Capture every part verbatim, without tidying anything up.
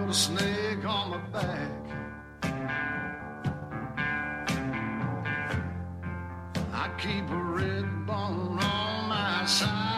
a snake on my back. I keep a red bone on my side.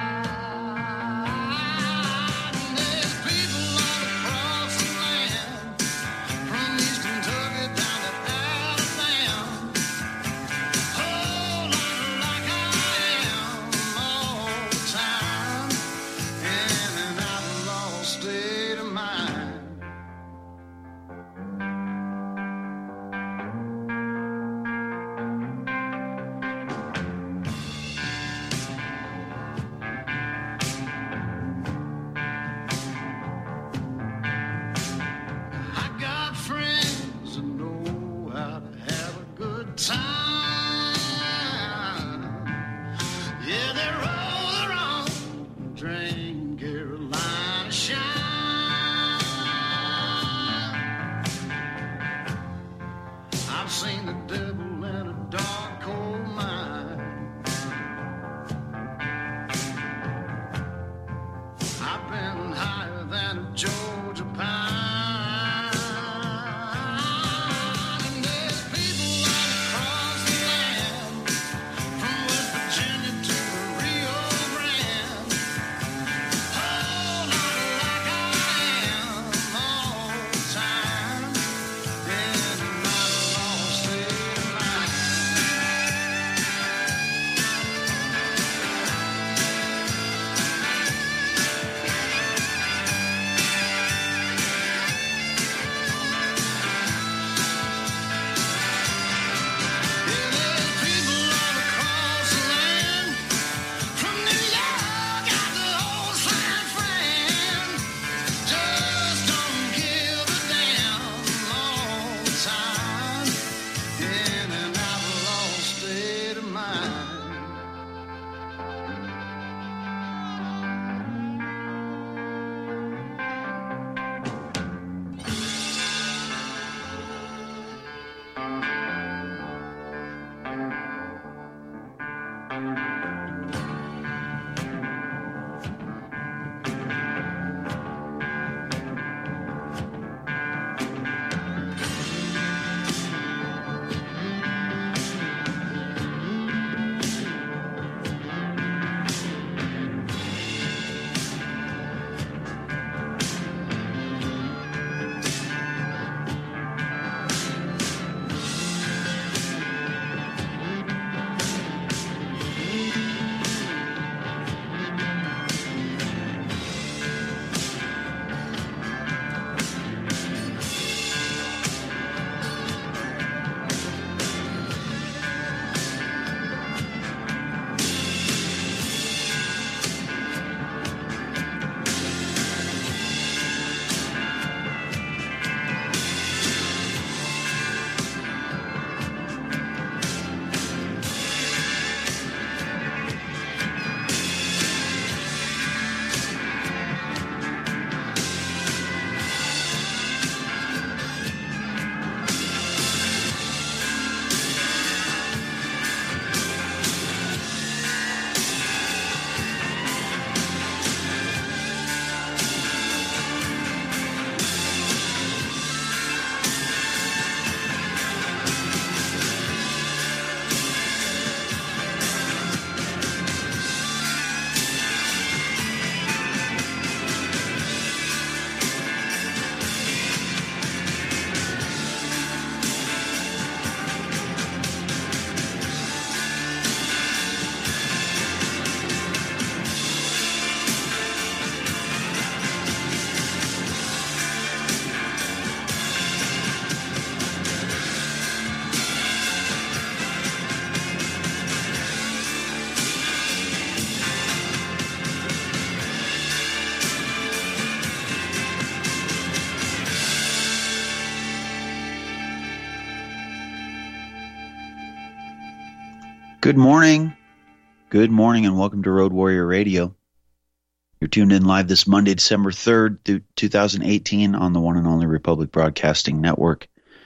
Good morning. Good morning and welcome to Road Warrior Radio. You're tuned in live this Monday, December third, two thousand eighteen on the one and only Republic Broadcasting Network.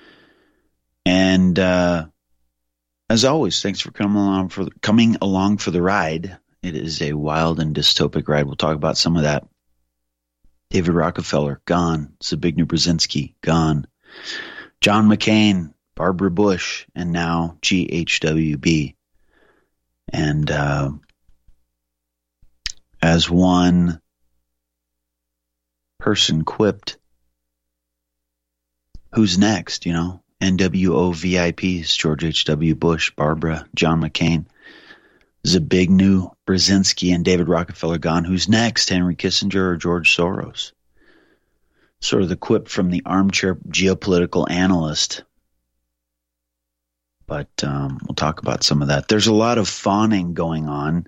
And uh, as always, thanks for coming along for coming along for the ride. It is a wild and dystopic ride. We'll talk about some of that David Rockefeller, gone. Zbigniew Brzezinski, gone. John McCain, Barbara Bush, and now G H W B. And uh, as one person quipped, who's next, you know? N W O V I Ps, George H W. Bush, Barbara, John McCain, Zbigniew Brzezinski, and David Rockefeller gone. Who's next, Henry Kissinger or George Soros? Sort of the quip from the armchair geopolitical analyst. But um, we'll talk about some of that. There's a lot of fawning going on.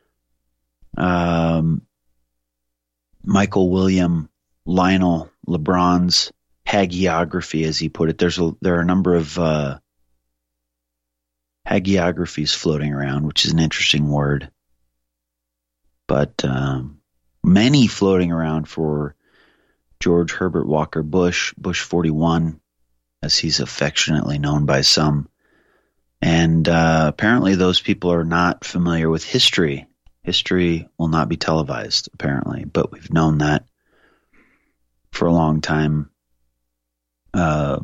Um, Michael William Lionel LeBron's hagiography, as he put it. There's a, there are a number of uh, hagiographies floating around, which is an interesting word. But um, many floating around for George Herbert Walker Bush, Bush forty-one, as he's affectionately known by some. And uh, apparently those people are not familiar with history. History will not be televised, apparently, but we've known that for a long time. Uh,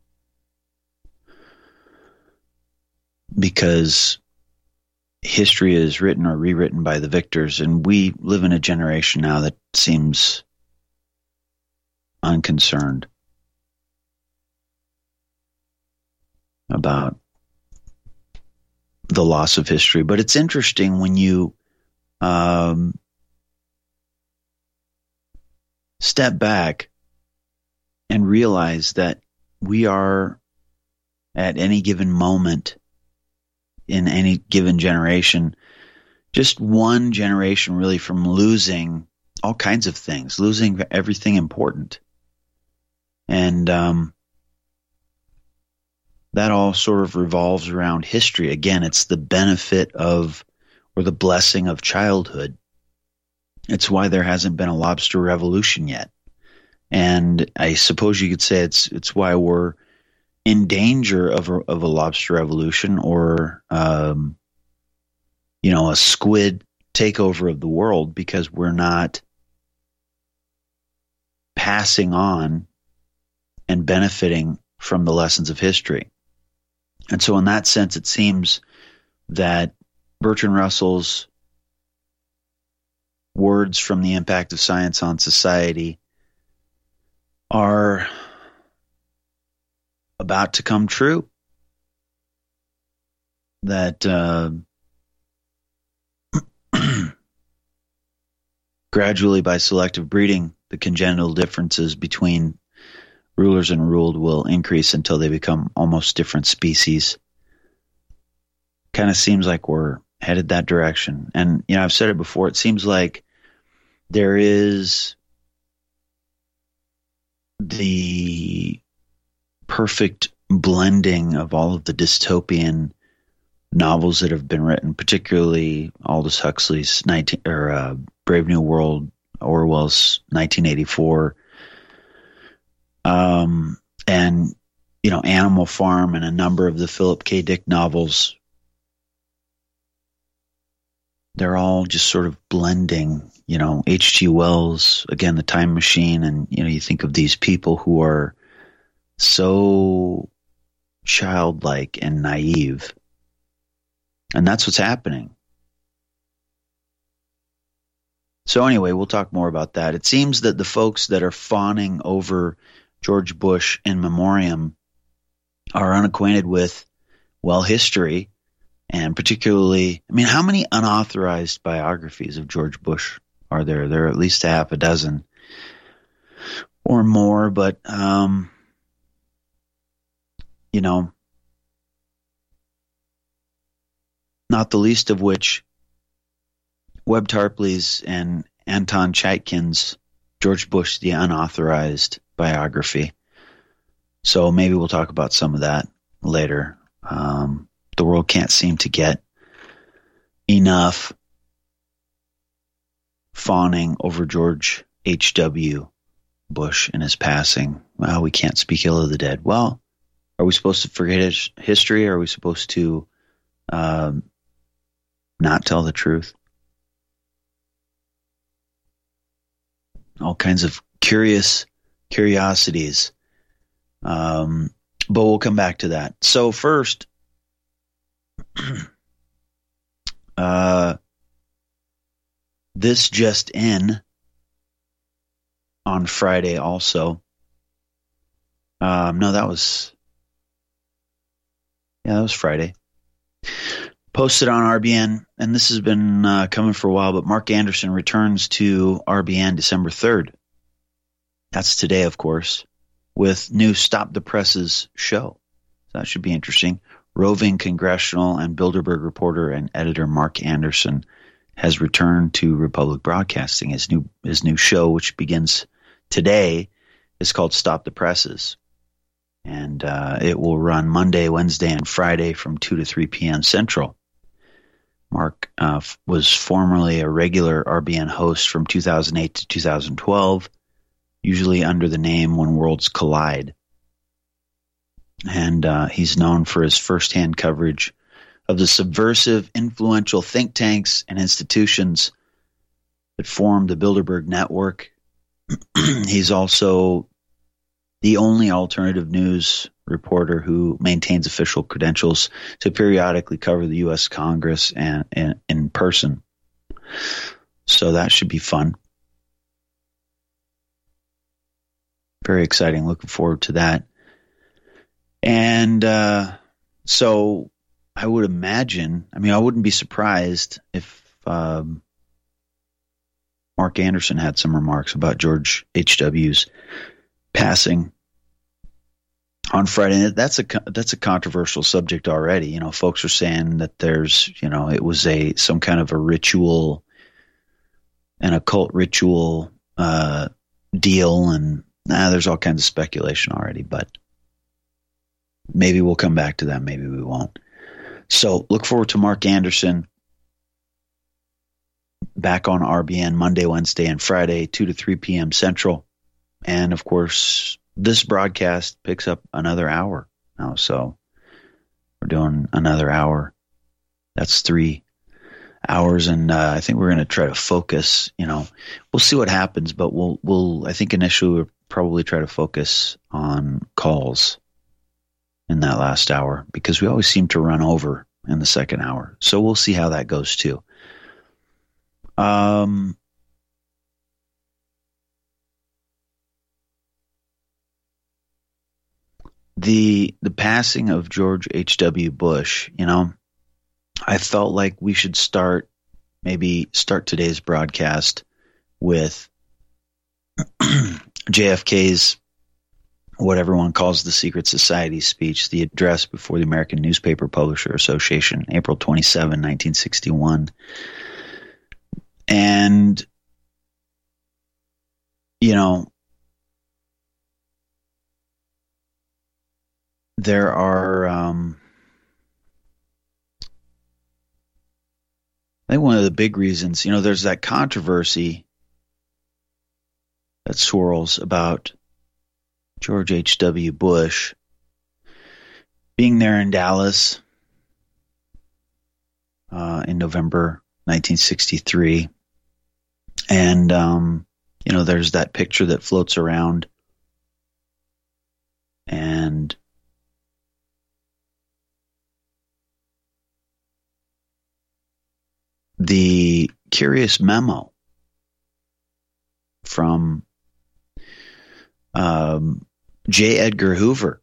because history is written or rewritten by the victors, and we live in a generation now that seems unconcerned about the loss of history. But it's interesting when you um, step back and realize that we are at any given moment in any given generation, just one generation really from losing all kinds of things, losing everything important. And um, that all sort of revolves around history. Again, it's the benefit of, or the blessing of childhood. It's why there hasn't been a lobster revolution yet. And I suppose you could say it's it's why we're in danger of a, of a lobster revolution, or um, you know, a squid takeover of the world, because we're not passing on and benefiting from the lessons of history. And so in that sense, it seems that Bertrand Russell's words from The Impact of Science on Society are about to come true. That uh, gradually, by selective breeding, the congenital differences between rulers and ruled will increase until they become almost different species. Kind of seems like we're headed that direction. And, you know, I've said it before, it seems like there is the perfect blending of all of the dystopian novels that have been written, particularly Aldous Huxley's nineteen or uh, Brave New World, Orwell's nineteen eighty-four, um, and you know, Animal Farm, and a number of the Philip K. Dick novels. They're all just sort of blending. You know, H G. Wells, again, The Time Machine, and you know, you think of these people who are so childlike and naive. And that's what's happening. So anyway, we'll talk more about that. It seems that the folks that are fawning over George Bush in memoriam are unacquainted with, well, history, and particularly, I mean, how many unauthorized biographies of George Bush are there? There are at least a half a dozen or more, but, um, you know, not the least of which Webb Tarpley's and Anton Chaikin's George Bush, the Unauthorized biography. So maybe we'll talk about some of that later. Um, the world can't seem to get enough fawning over George H W. Bush and his passing. Well, we can't speak ill of the dead. Well, are we supposed to forget his history? Or are we supposed to um, not tell the truth? All kinds of curious curiosities. Um, but we'll come back to that. So first, uh, this just in on Friday also. Um, no, that was, yeah, that was Friday. Posted on R B N, and this has been uh, coming for a while, but Mark Anderson returns to R B N December third. That's today, of course, with new Stop the Presses show. So that should be interesting. Roving congressional and Bilderberg reporter and editor Mark Anderson has returned to Republic Broadcasting. His new his new show, which begins today, is called Stop the Presses. And uh, it will run Monday, Wednesday, and Friday from two to three p.m. Central. Mark uh, was formerly a regular R B N host from two thousand eight to two thousand twelve, usually under the name When Worlds Collide. And uh, he's known for his firsthand coverage of the subversive, influential think tanks and institutions that form the Bilderberg Network. He's also the only alternative news reporter who maintains official credentials to periodically cover the U S Congress and, and in person. So that should be fun. Very exciting. Looking forward to that. And uh, so I would imagine, I mean, I wouldn't be surprised if um, Mark Anderson had some remarks about George H W's passing on Friday. That's a that's a controversial subject already. You know, folks are saying that there's, you know, it was a some kind of a ritual, an occult ritual uh, deal, and nah, there's all kinds of speculation already. But maybe we'll come back to that. Maybe we won't. So look forward to Mark Anderson back on R B N Monday, Wednesday, and Friday, two to three p.m. Central. And, of course, this broadcast picks up another hour now. So we're doing another hour. That's three hours. And uh, I think we're going to try to focus, you know, we'll see what happens, but we'll, we'll, I think initially we'll probably try to focus on calls in that last hour because we always seem to run over in the second hour. So we'll see how that goes too. Um, The the passing of George H W. Bush, you know, I felt like we should start, maybe start today's broadcast with J F K's, what everyone calls the Secret Society speech, the address before the American Newspaper Publisher Association, April twenty-seventh, nineteen sixty-one. And, you know, there are, um, I think one of the big reasons, you know, there's that controversy that swirls about George H W. Bush being there in Dallas uh, in November nineteen sixty-three. And, um, you know, there's that picture that floats around. And the curious memo from um, J. Edgar Hoover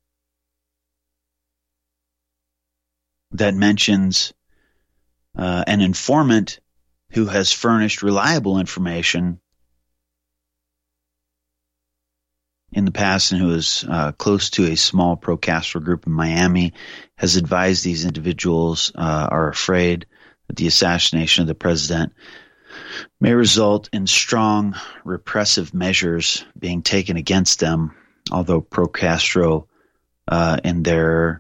that mentions uh, an informant who has furnished reliable information in the past and who is uh, close to a small pro-Castro group in Miami, has advised these individuals uh, are afraid that the assassination of the president may result in strong repressive measures being taken against them, although pro-Castro uh, in their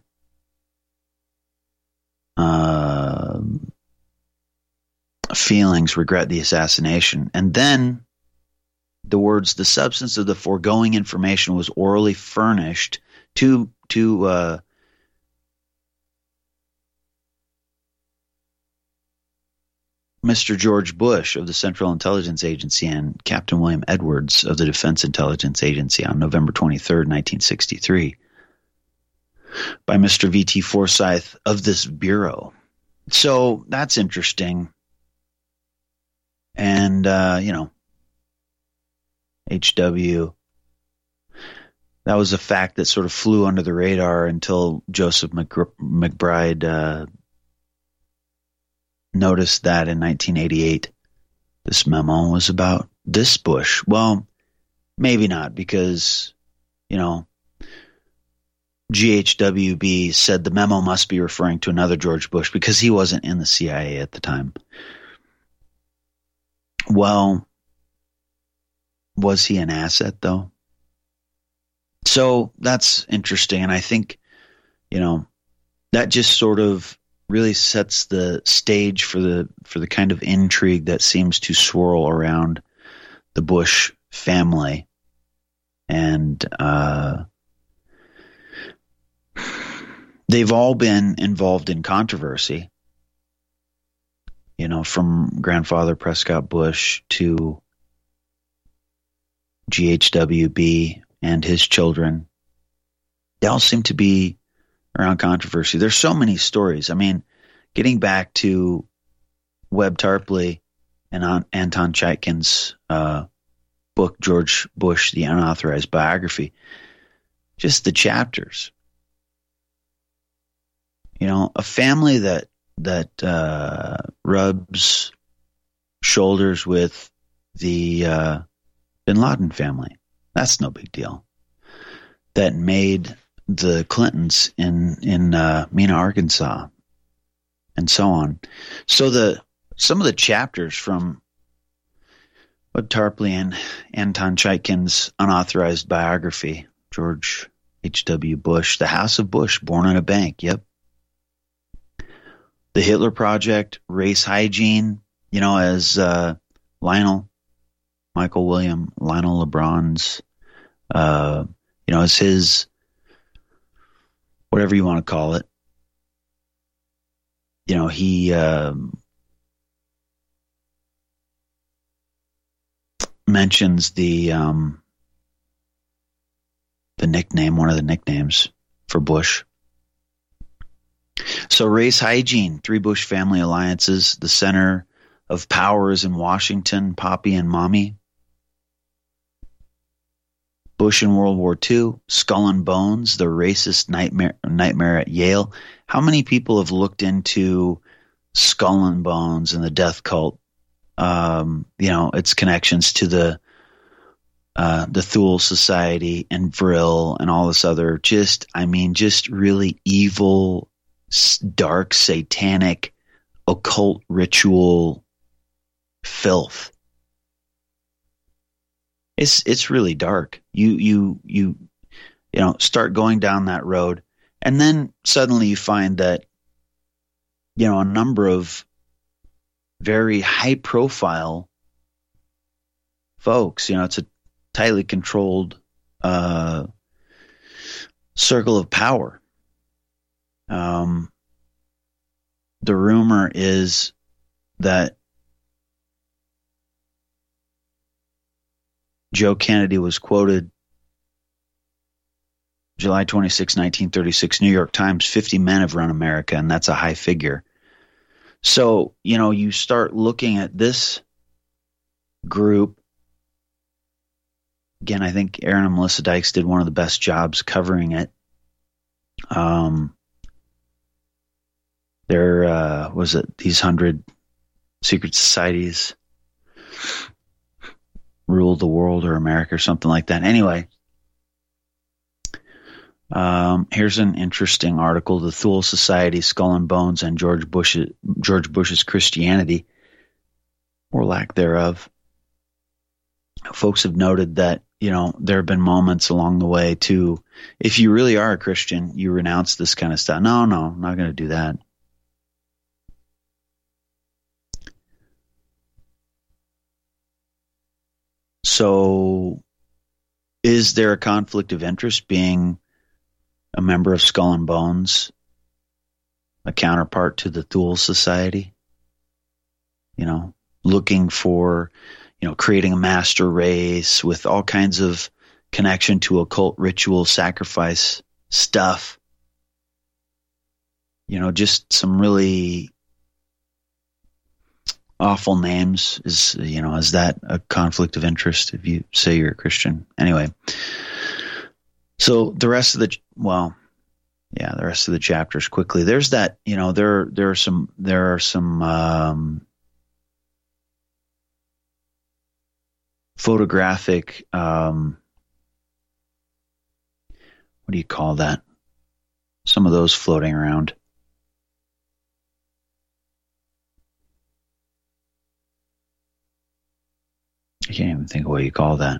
uh, feelings regret the assassination. And then the words, the substance of the foregoing information was orally furnished to to uh, Mister George Bush of the Central Intelligence Agency and Captain William Edwards of the Defense Intelligence Agency on November twenty-third, nineteen sixty-three, by Mister V T Forsyth of this bureau. So that's interesting. And, uh, you know, H W, that was a fact that sort of flew under the radar until Joseph McBride uh, noticed that in nineteen eighty-eight, this memo was about this Bush. Well, maybe not, because, you know, G H W B said the memo must be referring to another George Bush because he wasn't in the C I A at the time. Well, was he an asset, though? So that's interesting. And I think, you know, that just sort of really sets the stage for the for the kind of intrigue that seems to swirl around the Bush family. And uh, they've all been involved in controversy, you know, from grandfather Prescott Bush to G H W B and his children. They all seem to be around controversy. There's so many stories. I mean, getting back to Webb Tarpley and Anton Chaikin's uh, book, George Bush, The Unauthorized Biography, just the chapters. You know, a family that that uh, rubs shoulders with the uh, Bin Laden family. That's no big deal. That made the Clintons in in uh, Mena, Arkansas, and so on. So the some of the chapters from Webb Tarpley and Anton Chaikin's unauthorized biography, George H W. Bush, The House of Bush, Born in a Bank. Yep. The Hitler Project, Race Hygiene. You know, as uh, Lionel. Michael William, Lionel LeBron's, uh, you know, as his, whatever you want to call it. You know, he um, mentions the um, the nickname, one of the nicknames for Bush. So Race Hygiene, three Bush family alliances, the center of power is in Washington, Poppy and Mommy. Bush in World War Two, Skull and Bones, the racist nightmare nightmare at Yale. How many people have looked into Skull and Bones and the death cult? Um, you know, its connections to the uh, the Thule Society and Vril and all this other just, I mean, just really evil, dark, satanic, occult ritual filth. It's it's really dark. You you you you know start going down that road, and then suddenly you find that, you know, a number of very high profile folks, you know, it's a tightly controlled uh, circle of power. Um, the rumor is that Joe Kennedy was quoted July twenty-sixth, nineteen thirty-six, New York Times, fifty men have run America, and that's a high figure. So, you know, you start looking at this group. Again, I think Aaron and Melissa Dykes did one of the best jobs covering it. Um, there uh, was it these hundred secret societies rule the world or America or something like that. Anyway, um, here's an interesting article: The Thule Society, Skull and Bones, and George Bush, George Bush's Christianity, or lack thereof. Folks have noted that, you know, there have been moments along the way to, if you really are a Christian, you renounce this kind of stuff. No, no, I'm not going to do that. So is there a conflict of interest being a member of Skull and Bones, a counterpart to the Thule Society? you know, looking for, you know, creating a master race with all kinds of connection to occult ritual sacrifice stuff. You know, just some really awful names. Is, you know, is that a conflict of interest if you say you're a Christian? Anyway, so the rest of the, well, yeah, the rest of the chapters quickly. There's that, you know, there, there are some, there are some, um, photographic, um, what do you call that? Some of those floating around. I can't even think of what you call that.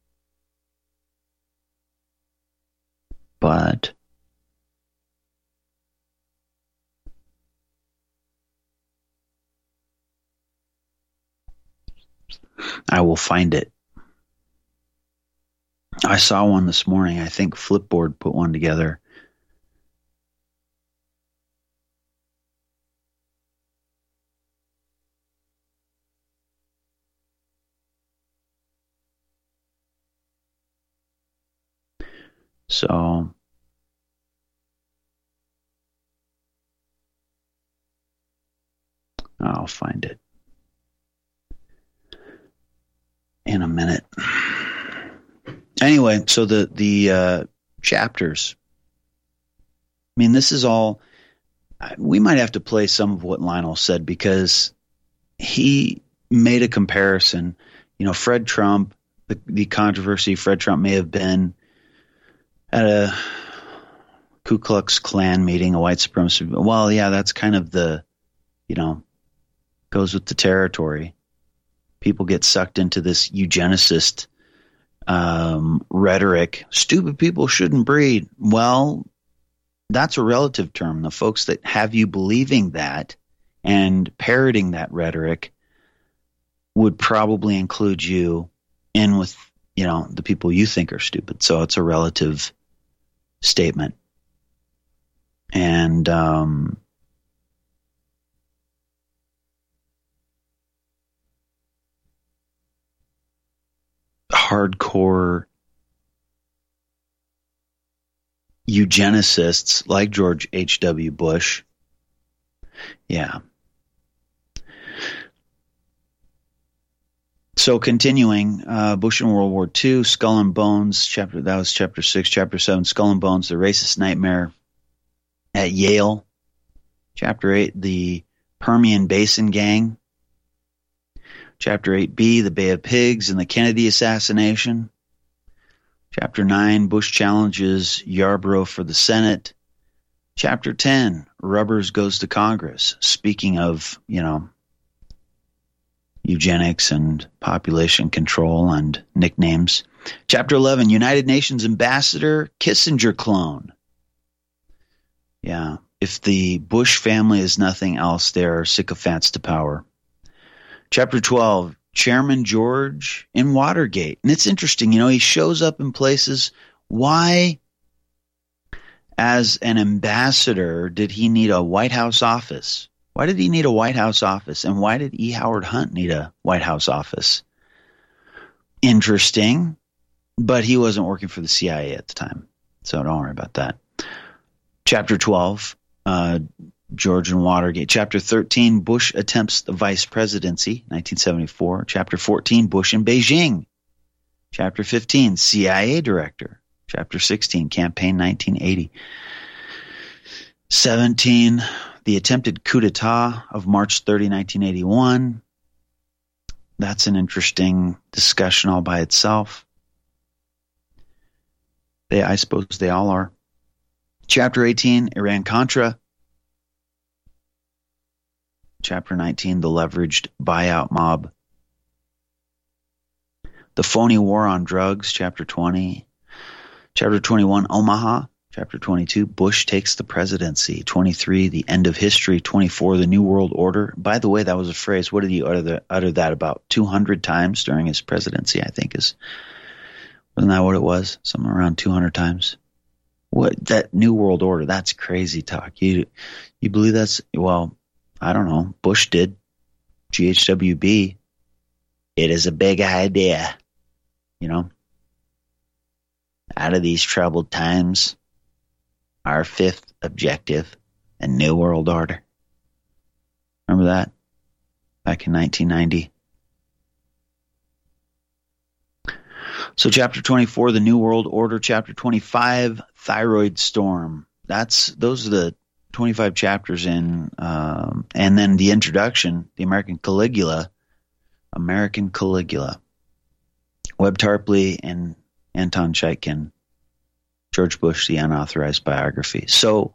But I will find it. I saw one this morning. I think Flipboard put one together. So I'll find it in a minute. Anyway, so the the uh, chapters. I mean, this is all. We might have to play some of what Lionel said because he made a comparison. You know, Fred Trump, the, the controversy. Fred Trump may have been at a Ku Klux Klan meeting, a white supremacy. Well, yeah, that's kind of the, you know, goes with the territory. People get sucked into this eugenicist um, rhetoric. Stupid people shouldn't breed. Well, that's a relative term. The folks that have you believing that and parroting that rhetoric would probably include you in with, you know, the people you think are stupid. So it's a relative statement. And um, hardcore eugenicists like George H W. Bush. Yeah. So continuing, uh, Bush in World War Two, Skull and Bones, chapter that was chapter six, chapter seven, Skull and Bones, the racist nightmare at Yale. Chapter eight, the Permian Basin gang. Chapter eight B, the Bay of Pigs and the Kennedy assassination. Chapter nine, Bush challenges Yarborough for the Senate. Chapter ten, Rubbers goes to Congress. Speaking of, you know, eugenics and population control and nicknames. Chapter eleven, United Nations Ambassador, Kissinger clone. Yeah, if the Bush family is nothing else, they are sycophants to power. Chapter twelve, Chairman George in Watergate. And it's interesting, you know, he shows up in places. Why, as an ambassador, did he need a White House office? Why did he need a White House office? And why did E. Howard Hunt need a White House office? Interesting, but he wasn't working for the C I A at the time, so don't worry about that. Chapter twelve, uh, George and Watergate. Chapter thirteen, Bush attempts the vice presidency, nineteen seventy-four. Chapter fourteen, Bush in Beijing. Chapter fifteen, C I A director. Chapter sixteen, campaign nineteen eighty. seventeen, the attempted coup d'etat of March thirtieth, nineteen eighty-one. That's an interesting discussion all by itself. They, I suppose they all are. Chapter eighteen, Iran-Contra. Chapter nineteen, the leveraged buyout mob. The phony war on drugs, chapter twenty. Chapter twenty-one, Omaha. Chapter twenty-two, Bush takes the presidency. twenty-three, the end of history. twenty-four, the New World Order. By the way, that was a phrase. What did he utter, the, utter that about two hundred times during his presidency, I think is. Wasn't that what it was? Something around two hundred times. What, that New World Order, that's crazy talk. You, you believe that's, well, I don't know. Bush did. G H W B, it is a big idea, you know. Out of these troubled times, our fifth objective, a new world order. Remember that? Back in nineteen ninety. So chapter twenty-four, the New World Order. Chapter twenty-five, Thyroid Storm. That's Those are the twenty-five chapters in, um, and then the introduction, the American Caligula, American Caligula, Webb Tarpley and Anton Chaikin, George Bush, the unauthorized biography. So,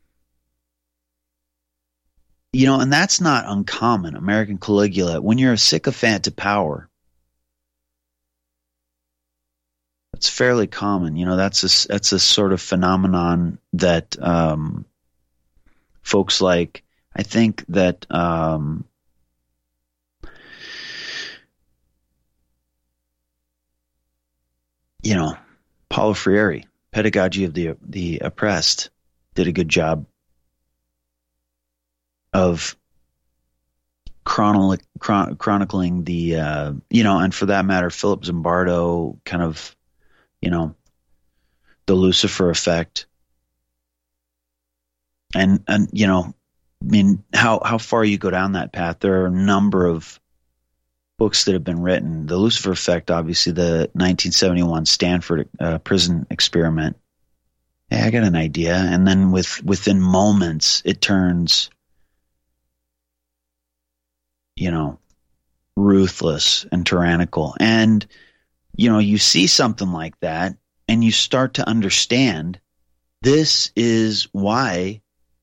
you know, and that's not uncommon, American Caligula. When you're a sycophant to power, it's fairly common. You know, that's a, that's a sort of phenomenon that um, folks like, I think that um, you know, Paulo Freire, Pedagogy of the the Oppressed, did a good job of chronol- chron- chronicling the, uh, you know, and for that matter, Philip Zimbardo, kind of, you know, the Lucifer effect. And, and you know, I mean, how, how far you go down that path, there are a number of books that have been written. The Lucifer Effect, obviously, the nineteen seventy-one Stanford uh, prison experiment. Hey, I got an idea. And then with within moments, it turns, you know, ruthless and tyrannical. And, you know, you see something like that and you start to understand this is why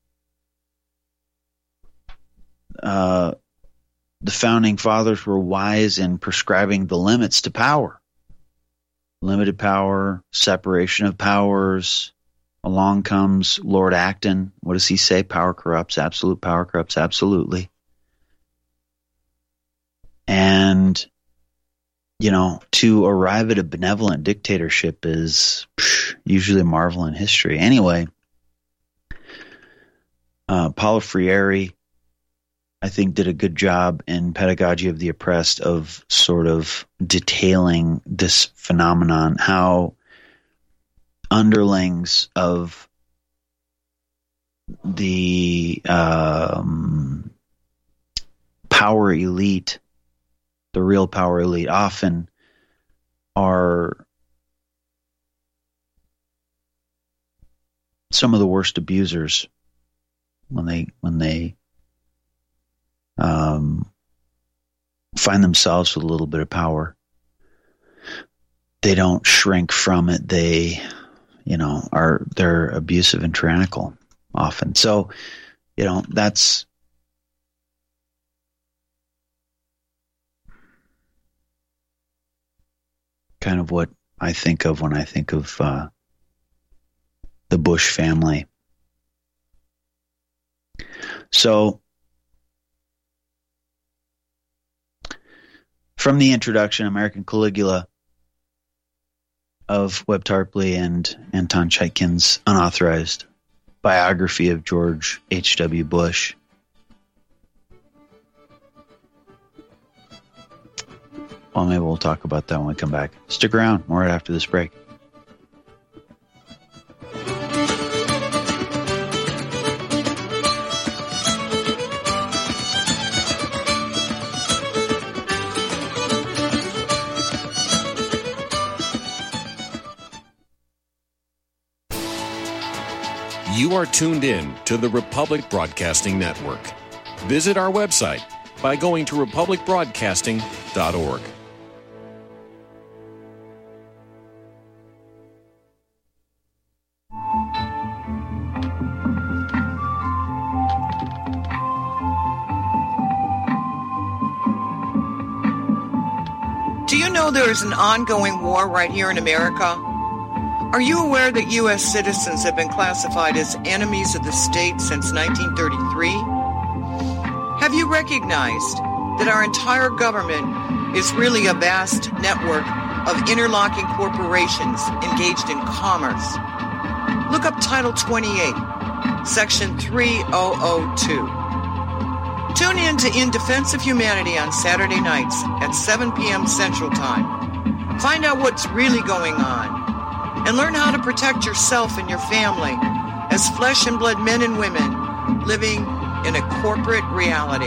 uh, the founding fathers were wise in prescribing the limits to power. Limited power, separation of powers. Along comes Lord Acton. What does he say? Power corrupts. Absolute power corrupts. Absolutely. And, you know, to arrive at a benevolent dictatorship is psh, usually a marvel in history. Anyway, uh, Paulo Freire, I think, did a good job in Pedagogy of the Oppressed of sort of detailing this phenomenon, how underlings of the um, power elite, the real power elite, often are some of the worst abusers when they when they um, find themselves with a little bit of power. They don't shrink from it. They, you know, are they're abusive and tyrannical often. So, you know, that's kind of what I think of when I think of uh, the Bush family. So, from the introduction, American Caligula of Webb Tarpley and Anton Chaikin's unauthorized biography of George H W. Bush. Well, maybe we'll talk about that when we come back. Stick around. More right after this break. You are tuned in to the Republic Broadcasting Network. Visit our website by going to republic broadcasting dot org. Do you know there is an ongoing war right here in America? Are you aware that U S citizens have been classified as enemies of the state since nineteen thirty-three? Have you recognized that our entire government is really a vast network of interlocking corporations engaged in commerce? Look up Title twenty-eight, Section three thousand two. Tune in to In Defense of Humanity on Saturday nights at seven p.m. Central Time. Find out what's really going on and learn how to protect yourself and your family as flesh and blood men and women living in a corporate reality.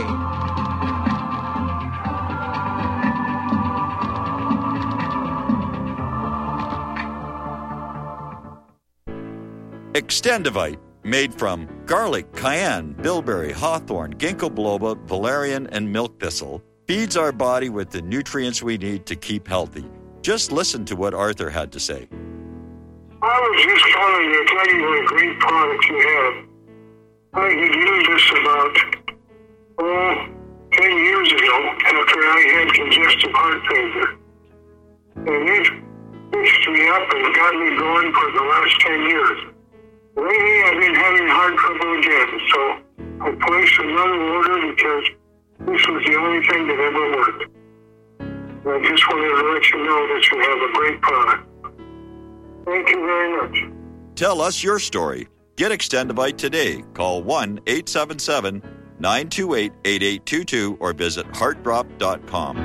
Extendivite, made from garlic, cayenne, bilberry, hawthorn, ginkgo biloba, valerian, and milk thistle, feeds our body with the nutrients we need to keep healthy. Just listen to what Arthur had to say. I was just calling to tell you what a great product you have. I had used this about, oh, ten years ago after I had congestive heart failure. And it fixed me up and got me going for the last ten years. Lately, I've been having heart trouble again, so I placed another order because this was the only thing that ever worked. And I just wanted to let you know that you have a great product. Thank you very much. Tell us your story. Get Extendivite today. Call one eight seven seven, nine two eight, eight eight two two or visit heart drop dot com.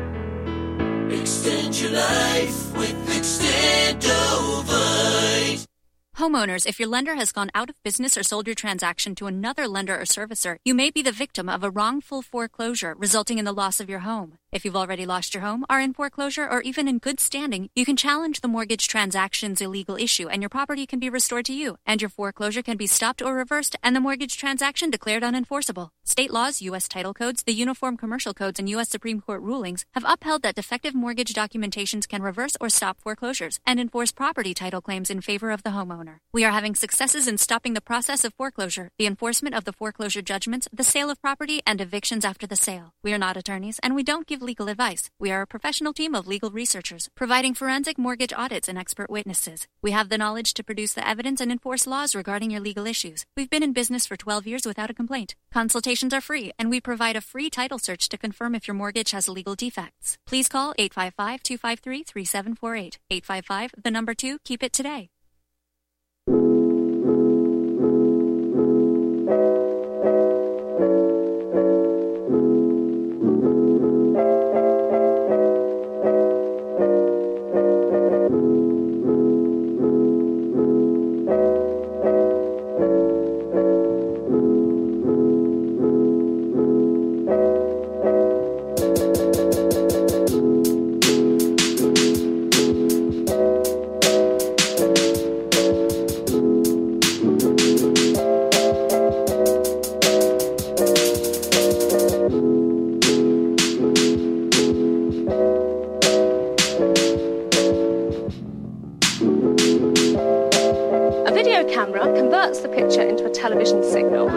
Extend your life with Extendivite. Homeowners, if your lender has gone out of business or sold your transaction to another lender or servicer, you may be the victim of a wrongful foreclosure resulting in the loss of your home. If you've already lost your home, are in foreclosure, or even in good standing, you can challenge the mortgage transaction's illegal issue and your property can be restored to you, and your foreclosure can be stopped or reversed and the mortgage transaction declared unenforceable. State laws, U S title codes, the Uniform Commercial Codes, and U S Supreme Court rulings have upheld that defective mortgage documentations can reverse or stop foreclosures and enforce property title claims in favor of the homeowner. We are having successes in stopping the process of foreclosure, the enforcement of the foreclosure judgments, the sale of property, and evictions after the sale. We are not attorneys, and we don't give legal advice. We are a professional team of legal researchers, providing forensic mortgage audits and expert witnesses. We have the knowledge to produce the evidence and enforce laws regarding your legal issues. We've been in business for twelve years without a complaint. Consultations are free, and we provide a free title search to confirm if your mortgage has legal defects. Please call eight five five, two five three, three seven four eight. eight five five, the number two, keep it today. converts the picture into a television signal.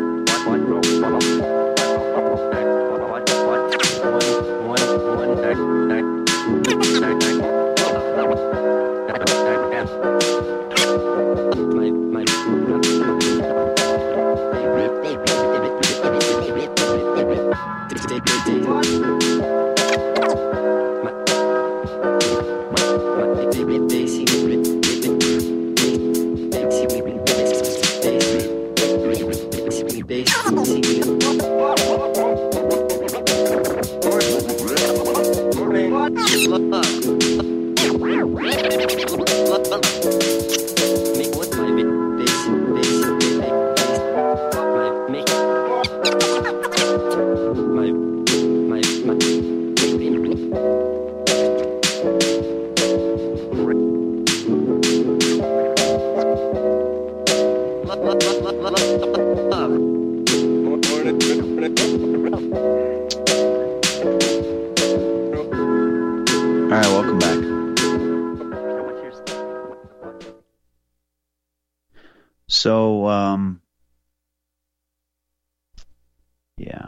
So, um, yeah.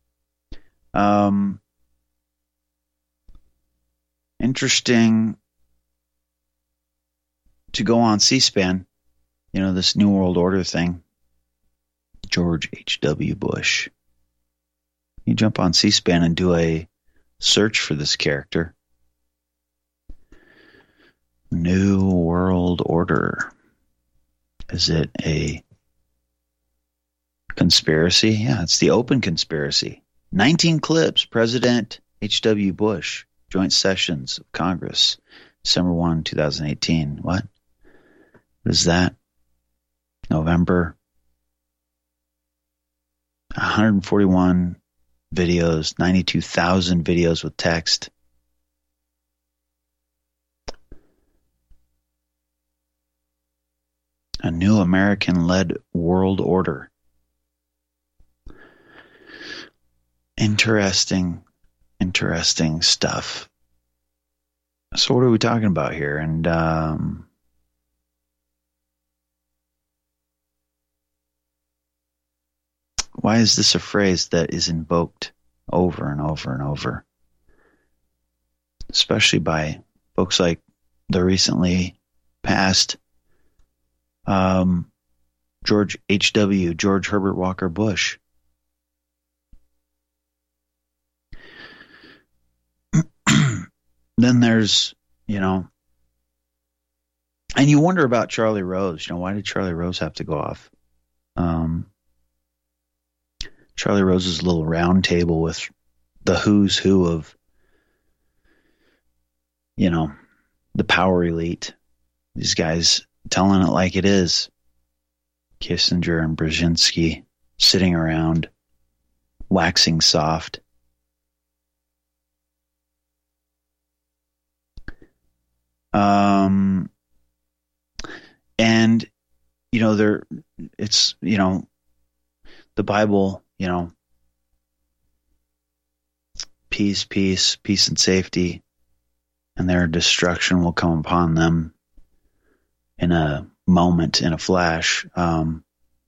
Um, interesting to go on C-SPAN, you know, this New World Order thing. George H W. Bush. You jump on C-SPAN and do a search for this character. New World Order. Is it a Conspiracy? Yeah, it's the open conspiracy. nineteen clips. President H W. Bush, joint sessions of Congress, December first, two thousand eighteen. What? What is that? November. one hundred forty-one videos, ninety-two thousand videos with text. A new American-led world order. Interesting, interesting stuff. So what are we talking about here? And um, why is this a phrase that is invoked over and over and over? Especially by folks like the recently passed um, George H W, George Herbert Walker Bush. Then there's, you know, and you wonder about Charlie Rose. You know, why did Charlie Rose have to go off? Um, Charlie Rose's little round table with the who's who of, you know, the power elite. These guys telling it like it is. Kissinger and Brzezinski sitting around, waxing soft. Um, and, you know, there, it's, you know, the Bible, you know, peace, peace, peace and safety, and their destruction will come upon them in a moment, in a flash. Um,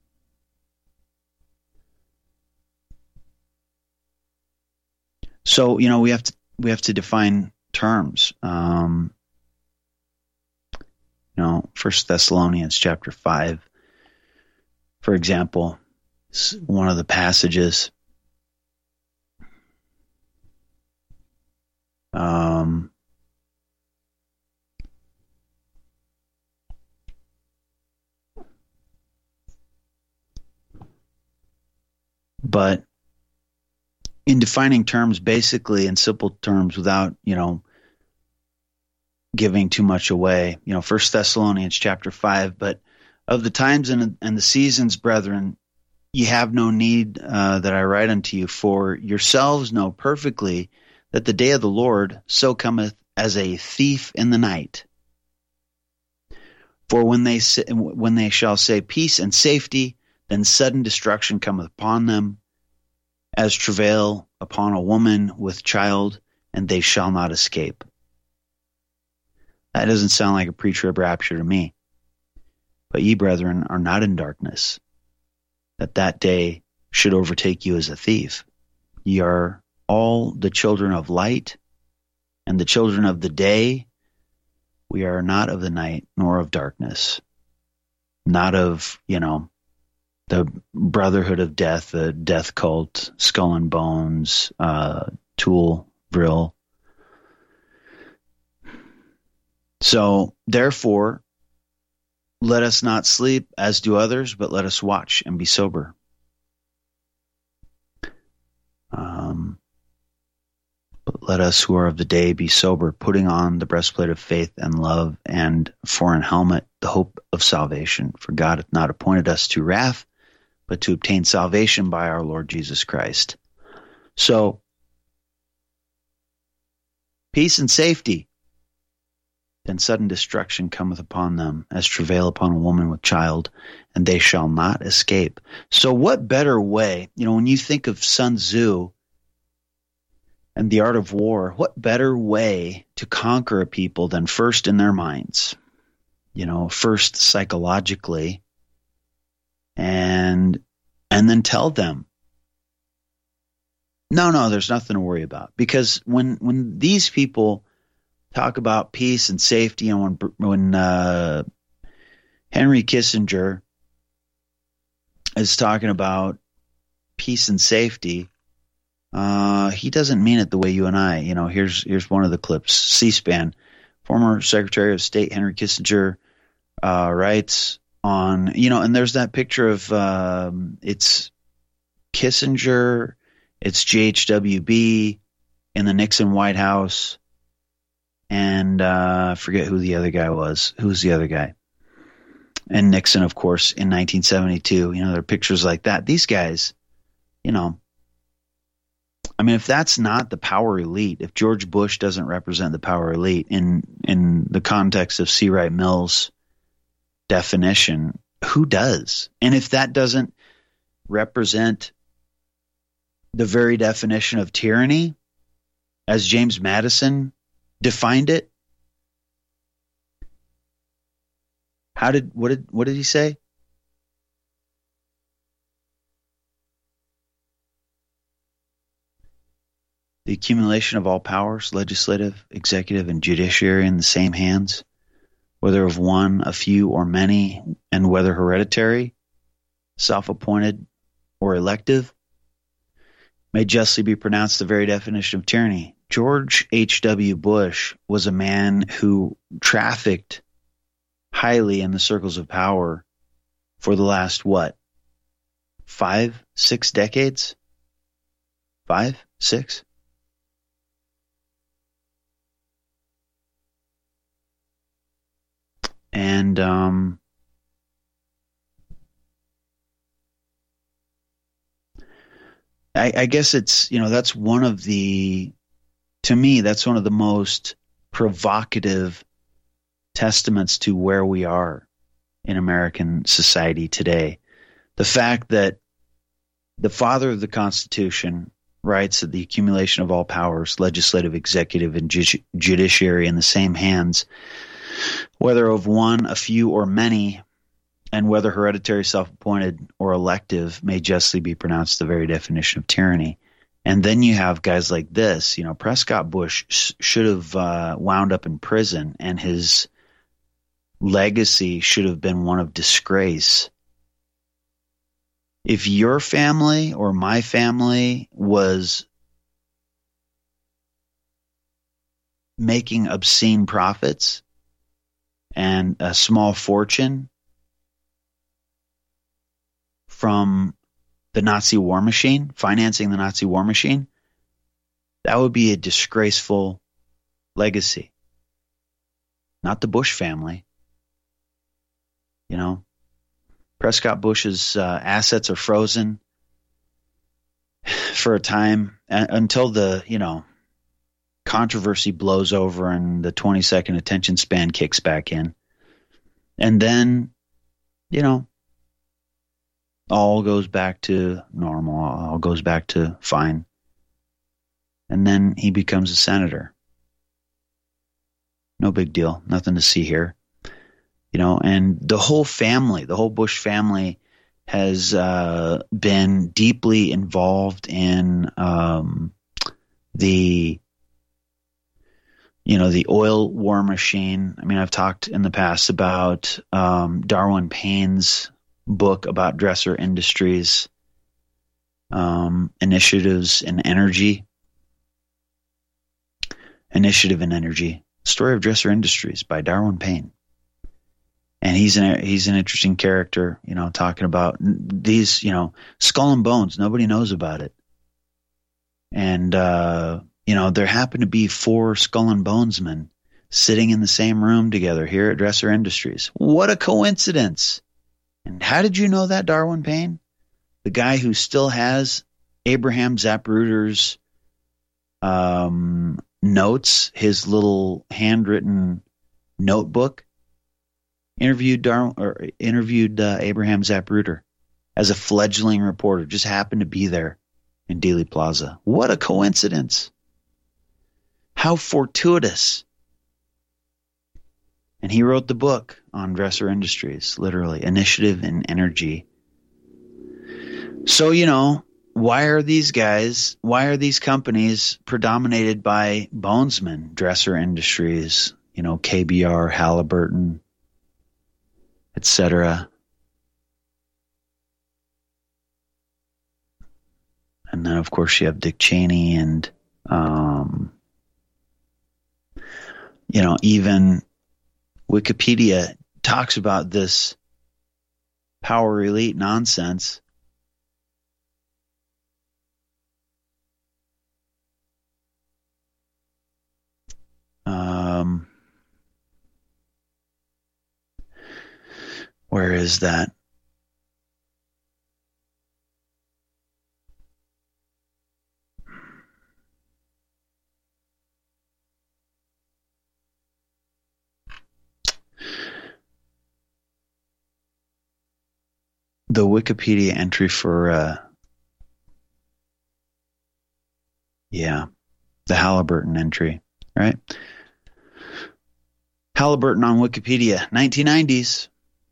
so, you know, we have to, we have to define terms. Um, You know, First Thessalonians chapter five, for example, is one of the passages. Um, but in defining terms, basically in simple terms, without, you know, giving too much away, you know, First Thessalonians chapter five, but of the times and, and the seasons, brethren, ye have no need uh, that I write unto you, for yourselves know perfectly that the day of the Lord so cometh as a thief in the night. For when they say, when they shall say peace and safety, then sudden destruction cometh upon them, as travail upon a woman with child, and they shall not escape. That doesn't sound like a pre-trib rapture to me. But ye, brethren, are not in darkness, that that day should overtake you as a thief. Ye are all the children of light, and the children of the day. We are not of the night, nor of darkness. Not of, you know, the brotherhood of death, the death cult, Skull and Bones, uh, Tool, Vril. So, therefore, let us not sleep as do others, but let us watch and be sober. Um, but let us who are of the day be sober, putting on the breastplate of faith and love, and for an helmet the hope of salvation. For God hath not appointed us to wrath, but to obtain salvation by our Lord Jesus Christ. So, peace and safety. Then sudden destruction cometh upon them, as travail upon a woman with child, and they shall not escape. So what better way, you know, when you think of Sun Tzu and the art of war, what better way to conquer a people than first in their minds? You know, first psychologically, and and then tell them, no, no, there's nothing to worry about. Because when when these people talk about peace and safety, and when when uh, Henry Kissinger is talking about peace and safety, uh, he doesn't mean it the way you and I. You know, here's here's one of the clips. C-SPAN, former Secretary of State Henry Kissinger uh, writes on, you know, and there's that picture of um, it's Kissinger, it's J H W B in the Nixon White House, and uh, I forget who the other guy was. Who's the other guy? And Nixon, of course, in nineteen seventy-two. You know, there are pictures like that. These guys, you know, I mean, if that's not the power elite, if George Bush doesn't represent the power elite in in the context of C. Wright Mills' definition, who does? And if that doesn't represent the very definition of tyranny, as James Madison defined it, how did what did what did he say? The accumulation of all powers, legislative, executive, and judiciary in the same hands, whether of one, a few, or many, and whether hereditary, self-appointed, or elective, may justly be pronounced the very definition of tyranny. George H W. Bush was a man who trafficked highly in the circles of power for the last, what, five, six decades? Five, six? And um, I, I guess it's, you know, that's one of the, to me, that's one of the most provocative testaments to where we are in American society today. The fact that the father of the Constitution writes that the accumulation of all powers, legislative, executive, and ju- judiciary in the same hands, whether of one, a few, or many, and whether hereditary, self-appointed, or elective, may justly be pronounced the very definition of tyranny. And then you have guys like this. You know, Prescott Bush sh- should have uh, wound up in prison, and his legacy should have been one of disgrace. If your family or my family was making obscene profits and a small fortune from the Nazi war machine, financing the Nazi war machine, that would be a disgraceful legacy. Not the Bush family. You know, Prescott Bush's uh, assets are frozen for a time uh, until the, you know, controversy blows over and the twenty second attention span kicks back in. And then, you know, all goes back to normal, all goes back to fine. And then he becomes a senator. No big deal, nothing to see here. You know, and the whole family, the whole Bush family has uh, been deeply involved in um, the you know, the oil war machine. I mean, I've talked in the past about um, Darwin Payne's book about Dresser Industries, um, initiatives in energy, initiative in energy, story of Dresser Industries by Darwin Payne. And he's an, he's an interesting character, you know, talking about these, you know, Skull and Bones. Nobody knows about it. And, uh, you know, there happened to be four Skull and Bonesmen sitting in the same room together here at Dresser Industries. What a coincidence. And how did you know that, Darwin Payne? The guy who still has Abraham Zapruder's um, notes, his little handwritten notebook, interviewed Dar- or interviewed uh, Abraham Zapruder as a fledgling reporter, just happened to be there in Dealey Plaza. What a coincidence. How fortuitous. And he wrote the book on Dresser Industries, literally, Initiative in Energy. So, you know, why are these guys, why are these companies predominated by bonesmen? Dresser Industries, you know, K B R, Halliburton, et cetera. And then, of course, you have Dick Cheney and, um, you know, even Wikipedia talks about this power elite nonsense. Where is that? The Wikipedia entry for, uh, yeah, the Halliburton entry, right? Halliburton on Wikipedia, nineteen nineties.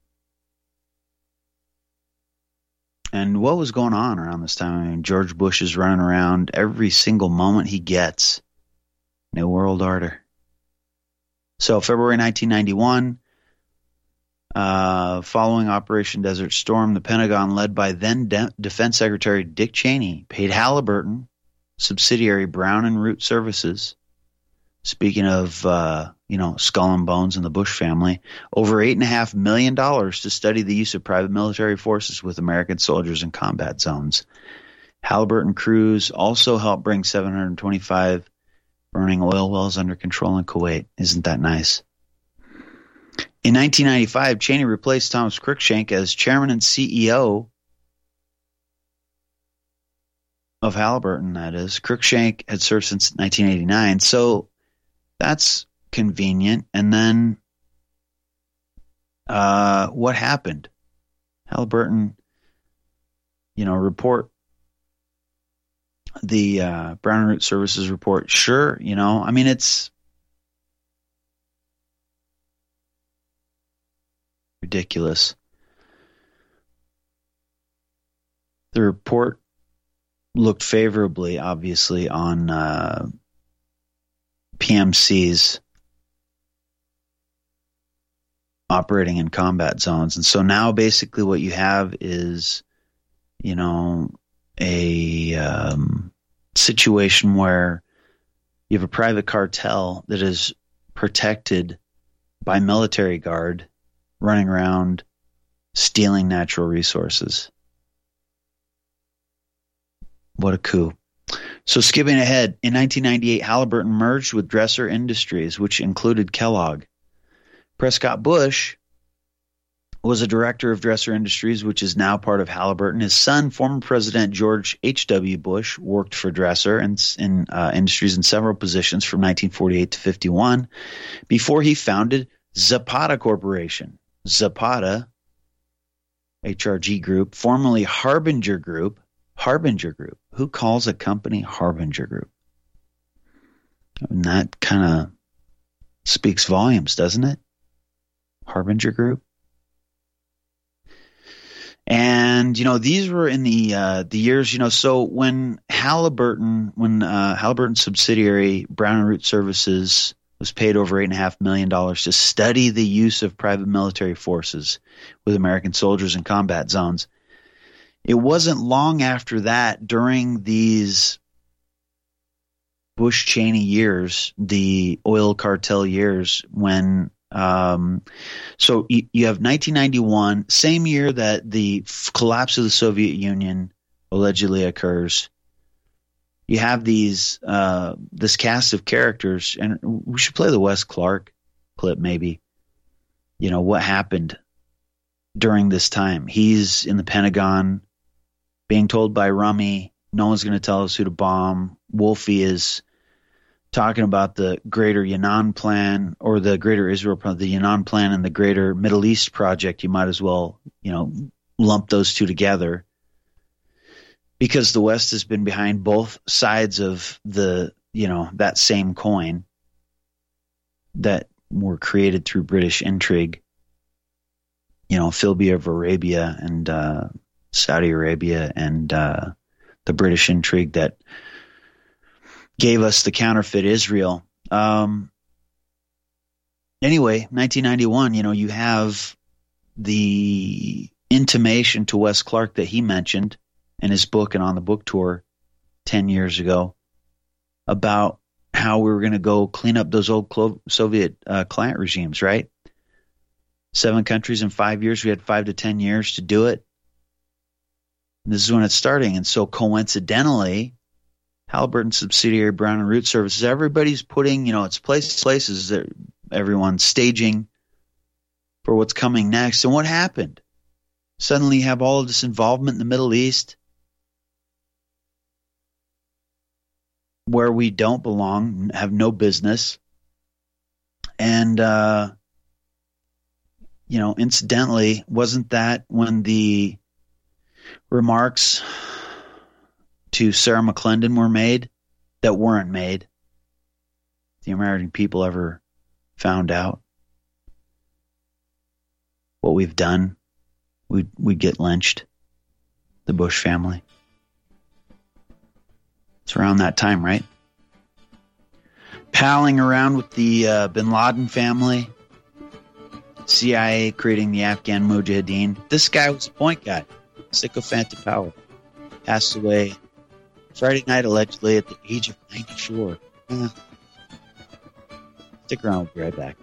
And what was going on around this time? I mean, George Bush is running around every single moment he gets. New World Order. So February nineteen ninety-one, uh, following Operation Desert Storm, the Pentagon, led by then De- Defense Secretary Dick Cheney, paid Halliburton, subsidiary Brown and Root Services, speaking of, uh, you know, skull and bones in the Bush family, over eight and a half million dollars to study the use of private military forces with American soldiers in combat zones. Halliburton crews also helped bring seven hundred twenty-five burning oil wells under control in Kuwait. Isn't that nice? In nineteen ninety-five, Cheney replaced Thomas Cruikshank as chairman and C E O of Halliburton, that is. Cruikshank had served since nineteen eighty-nine, so that's convenient. And then uh, what happened? Halliburton, you know, report, the uh, Brown and Root Services report. Sure, you know, I mean, it's ridiculous. The report looked favorably, obviously, on uh, P M Cs operating in combat zones. And so now basically what you have is, you know, a um, situation where you have a private cartel that is protected by military guard running around stealing natural resources. What a coup. So skipping ahead, in nineteen ninety-eight, Halliburton merged with Dresser Industries, which included Kellogg. Prescott Bush was a director of Dresser Industries, which is now part of Halliburton. His son, former President George H W. Bush, worked for Dresser and in uh, Industries in several positions from nineteen forty-eight to fifty-one before he founded Zapata Corporation. Zapata, H R G Group, formerly Harbinger Group. Harbinger Group. Who calls a company Harbinger Group? And that kind of speaks volumes, doesn't it? Harbinger Group. And, you know, these were in the uh, the years, you know, so when Halliburton, when uh, Halliburton subsidiary Brown and Root Services was paid over eight and a half million dollars to study the use of private military forces with American soldiers in combat zones. It wasn't long after that, during these Bush-Cheney years, the oil cartel years, when um, so you, you have nineteen ninety-one, same year that the f- collapse of the Soviet Union allegedly occurs. You have these uh, this cast of characters, and we should play the Wes Clark clip, maybe. You know, what happened during this time. He's in the Pentagon, being told by Rummy, no one's going to tell us who to bomb. Wolfie is talking about the Greater Yan'an Plan, or the Greater Israel Plan, the Yan'an Plan and the Greater Middle East Project. You might as well, you know, lump those two together, because the West has been behind both sides of the, you know, that same coin that were created through British intrigue. You know, Philby of Arabia and uh, Saudi Arabia and uh, the British intrigue that gave us the counterfeit Israel. Um, anyway, nineteen ninety-one, you know, you have the intimation to Wes Clark that he mentioned in his book and on the book tour ten years ago about how we were going to go clean up those old Clo- Soviet uh, client regimes, right? Seven countries in five years. We had five to ten years to do it. This is when it's starting. And so coincidentally, Halliburton subsidiary Brown and Root Services, everybody's putting, you know, it's places, places that everyone's staging for what's coming next. And what happened? Suddenly you have all of this involvement in the Middle East where we don't belong, have no business. And, uh, you know, incidentally, wasn't that when the remarks to Sarah McClendon were made that weren't made? The American people ever found out what we've done, we we get lynched, the Bush family. It's around that time, right? Palling around with the uh, bin Laden family, C I A creating the Afghan Mujahideen. This guy was a point guy, sycophant to power. Passed away Friday night, allegedly, at the age of ninety-four. Eh. Stick around, we'll be right back.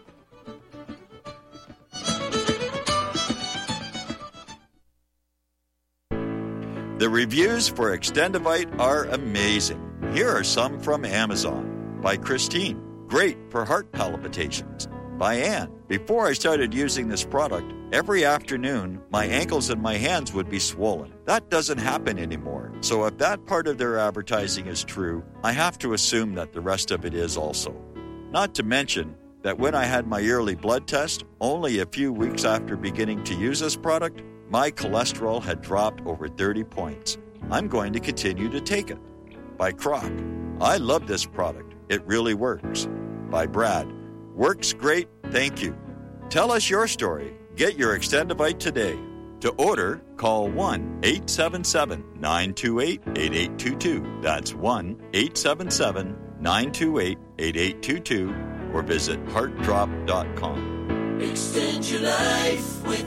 The reviews for Extendivite are amazing. Here are some from Amazon. By Christine, great for heart palpitations. By Anne, before I started using this product, every afternoon my ankles and my hands would be swollen. That doesn't happen anymore. So if that part of their advertising is true, I have to assume that the rest of it is also. Not to mention that when I had my yearly blood test, only a few weeks after beginning to use this product, my cholesterol had dropped over thirty points. I'm going to continue to take it. By Croc, I love this product. It really works. By Brad, works great, thank you. Tell us your story. Get your Extendivite today. To order, call one eight seven seven, nine two eight, eight eight two two. That's one eight seven seven, nine two eight, eight eight two two or visit heart drop dot com. Extend your life with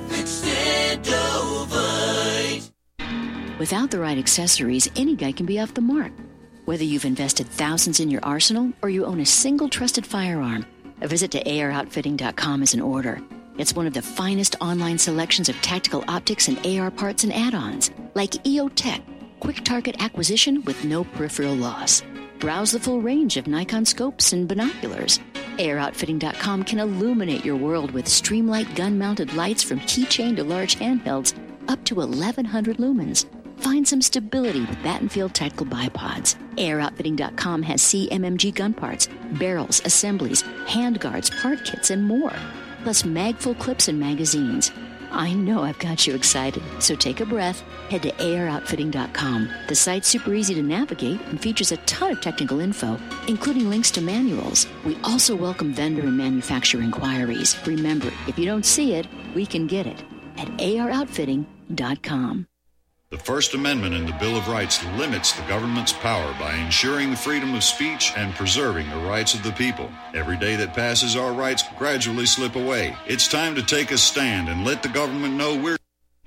Extendovite. Without the right accessories, any guy can be off the mark. Whether you've invested thousands in your arsenal or you own a single trusted firearm, a visit to A R outfitting dot com is in order. It's one of the finest online selections of tactical optics and A R parts and add-ons, like E O Tech, quick target acquisition with no peripheral loss. Browse the full range of Nikon scopes and binoculars. A R outfitting dot com can illuminate your world with Streamlight gun-mounted lights from keychain to large handhelds up to eleven hundred lumens. Find some stability with Battenfield tactical bipods. A R outfitting dot com has C M M G gun parts, barrels, assemblies, handguards, part kits, and more. Plus magful clips and magazines. I know I've got you excited, so take a breath. Head to A R outfitting dot com. The site's super easy to navigate and features a ton of technical info, including links to manuals. We also welcome vendor and manufacturer inquiries. Remember, if you don't see it, we can get it at A R outfitting dot com. The First Amendment in the Bill of Rights limits the government's power by ensuring the freedom of speech and preserving the rights of the people. Every day that passes, our rights gradually slip away. It's time to take a stand and let the government know we're...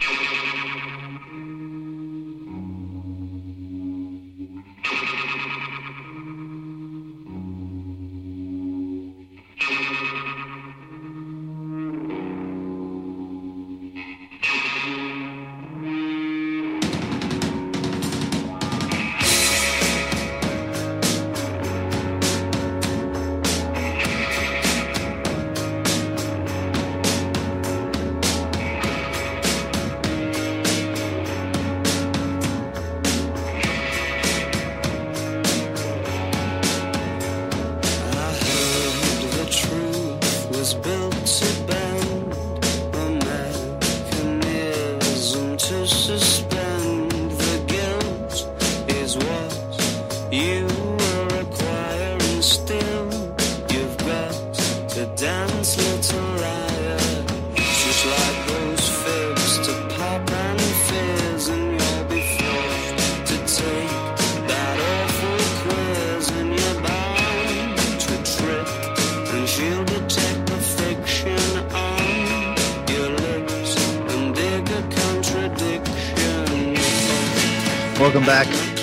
Welcome back.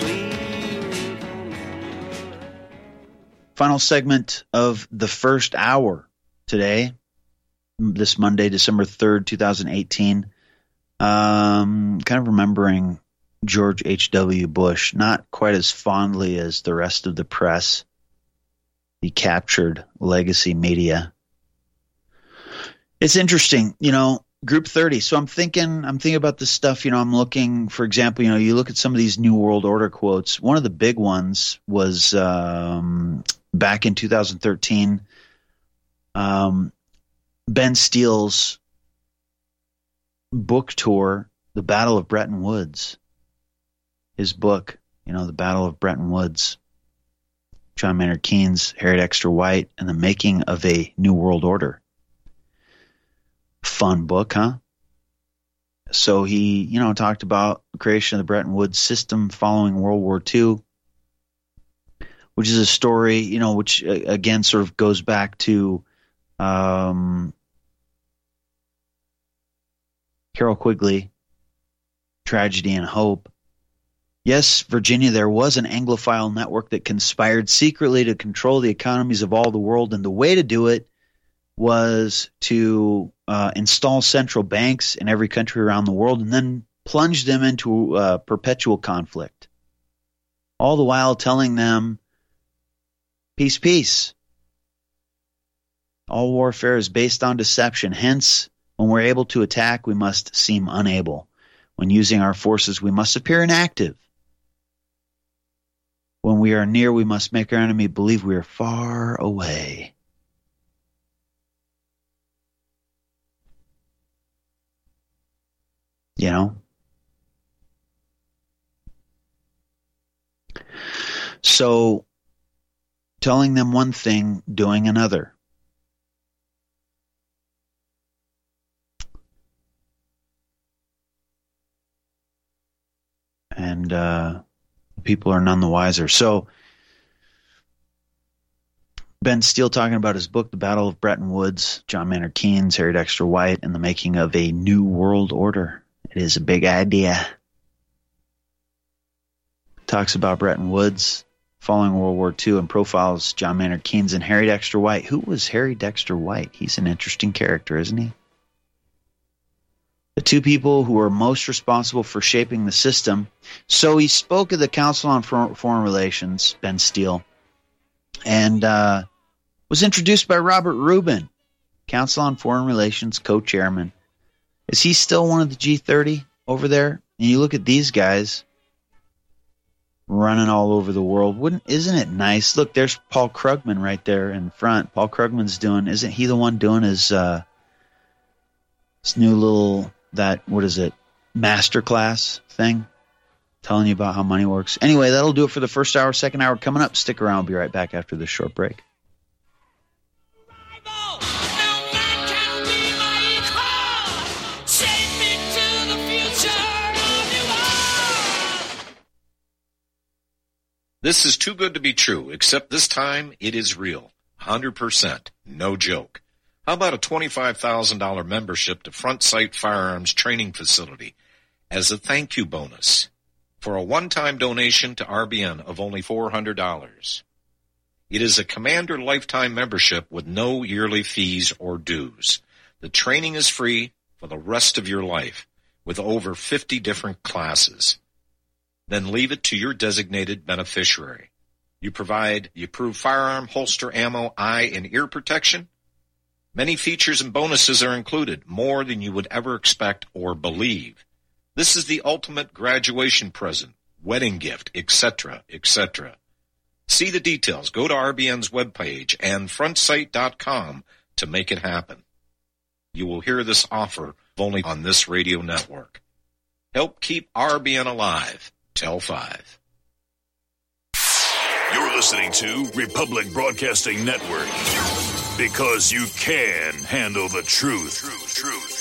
Final segment of the first hour today, this Monday, December third, twenty eighteen. Um, kind of remembering George H W. Bush, not quite as fondly as the rest of the press, the captured legacy media. It's interesting, you know, Group thirty. So I'm thinking, I'm thinking about this stuff, you know, I'm looking, for example, you know, you look at some of these New World Order quotes. One of the big ones was um, back in two thousand thirteen, um, Ben Steele's book tour, The Battle of Bretton Woods. His book, you know, The Battle of Bretton Woods. John Maynard Keynes, Harry Dexter White, and the Making of a New World Order. Fun book, huh? So he, you know, talked about the creation of the Bretton Woods system following World War Two, which is a story, you know, which again sort of goes back to um, Carroll Quigley, Tragedy and Hope. Yes, Virginia, there was an Anglophile network that conspired secretly to control the economies of all the world, and the way to do it was to uh, install central banks in every country around the world and then plunge them into uh, perpetual conflict, all the while telling them, peace, peace. All warfare is based on deception. Hence, when we're able to attack, we must seem unable. When using our forces, we must appear inactive. When we are near, we must make our enemy believe we are far away. You know? So, telling them one thing, doing another. And uh, people are none the wiser. So, Ben Steele talking about his book, The Battle of Bretton Woods, John Maynard Keynes, Harry Dexter White, and the Making of a New World Order. It is a big idea. Talks about Bretton Woods following World War Two and profiles John Maynard Keynes and Harry Dexter White. Who was Harry Dexter White? He's an interesting character, isn't he? The two people who were most responsible for shaping the system. So he spoke at the Council on Foreign Relations, Ben Steele, and uh, was introduced by Robert Rubin, Council on Foreign Relations co-chairman. Is he still one of the G thirty over there? And you look at these guys running all over the world. Wouldn't isn't it nice? Look, there's Paul Krugman right there in front. Paul Krugman's doing, isn't he the one doing his uh, his new little that what is it masterclass thing, telling you about how money works? Anyway, that'll do it for the first hour. Second hour coming up. Stick around. I'll be right back after this short break. This is too good to be true, except this time it is real. one hundred percent. No joke. How about a twenty-five thousand dollars membership to Front Sight Firearms Training Facility as a thank you bonus for a one-time donation to R B N of only four hundred dollars? It is a Commander lifetime membership with no yearly fees or dues. The training is free for the rest of your life with over fifty different classes. Then leave it to your designated beneficiary. You provide the approved firearm, holster, ammo, eye, and ear protection. Many features and bonuses are included, more than you would ever expect or believe. This is the ultimate graduation present, wedding gift, et cetera, et cetera. See the details. Go to R B N's webpage and front sight dot com to make it happen. You will hear this offer only on this radio network. Help keep R B N alive. Tell five. You're listening to Republic Broadcasting Network because you can handle the truth. Truth, truth.